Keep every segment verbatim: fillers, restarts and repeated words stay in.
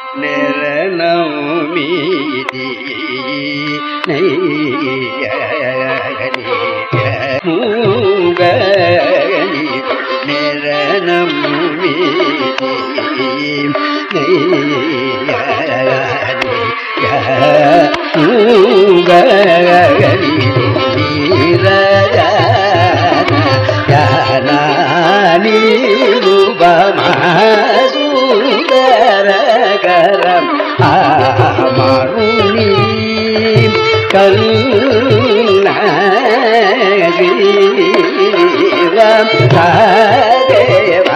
நிரணமீதி மூகனி நிரணமீதி மூகனி நீரஜானி ரூபமாசுதரகரம் ஆமருணி கல்நீவம் தேவ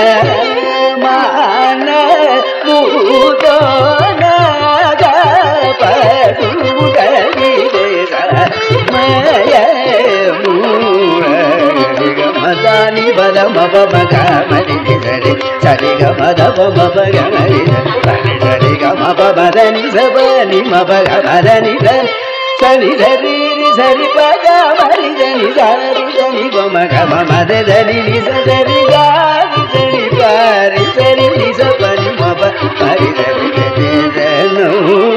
மான மதானி பத மப மகமரி சரி சரி க மத பம பகமரி சரி சரி க மப மதனி சபனி மப மதனி சரி சரி சரி பகமரி சரி சரி சரி பம கம மத சரி சரி காரி சரி பாரி சரி சபனி மப மரி சரி சரி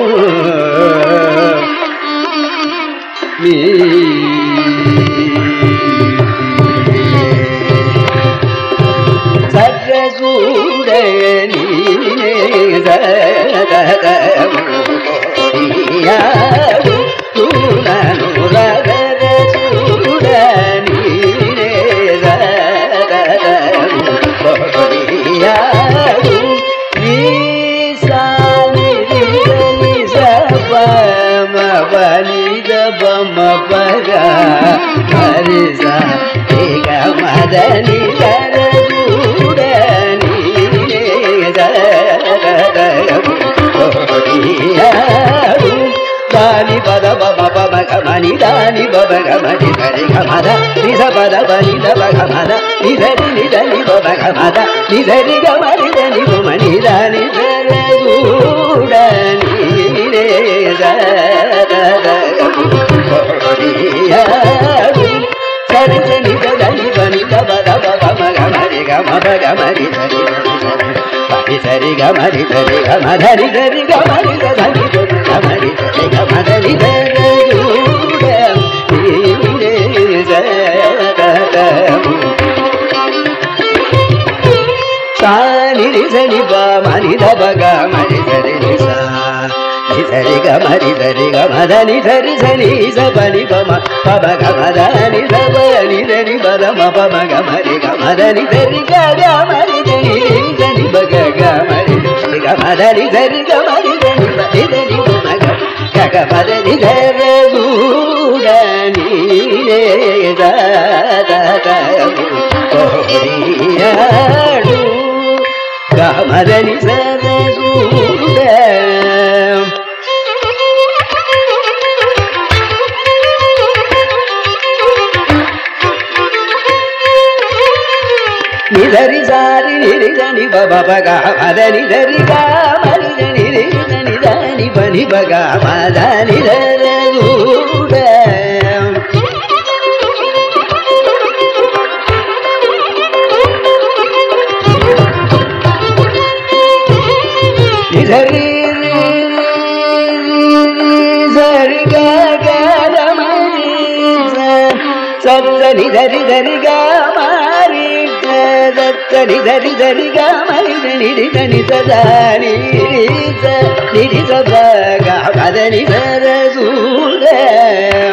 நீ சூடனி மதனி தானி பத பம பம கமனி தானி பம கமனி சரி கமத நிச பத பனி தப கமத நிசரி நிதனி பம கமத நிசரி கமனி தனி பமனி தானி சூடனி சரி சனி தனி பனி தப தப பம கமரி கமப கமரி சரி சரி கமரி சரி கமதரி சரி கமரி சரி கமரி சரி கமதரி சானி சரி பமரி தப கமரி சரி சா சரி கமரி சரி கமதனி சரி சனி சபனி பம பப கமதனி சபனி சரி பத மப கமரி கமதனி சரி கமரி சரி பக கமரி கமதனி சரி கமரி சரி பதி சரி பம கமதனி சரி சூடனி கமதனி சரி சூட நிதரி சாரி நிரிதனி பப பக மதனி தரி காமரி நிரி நிதனி பனி பக மதனி தூட நிதரி சரி கமரி சரி தரி தரி காமரி தரி தரி தரி கமரி நிரி தனி சதானி நிரி சப கமதனி சர சூட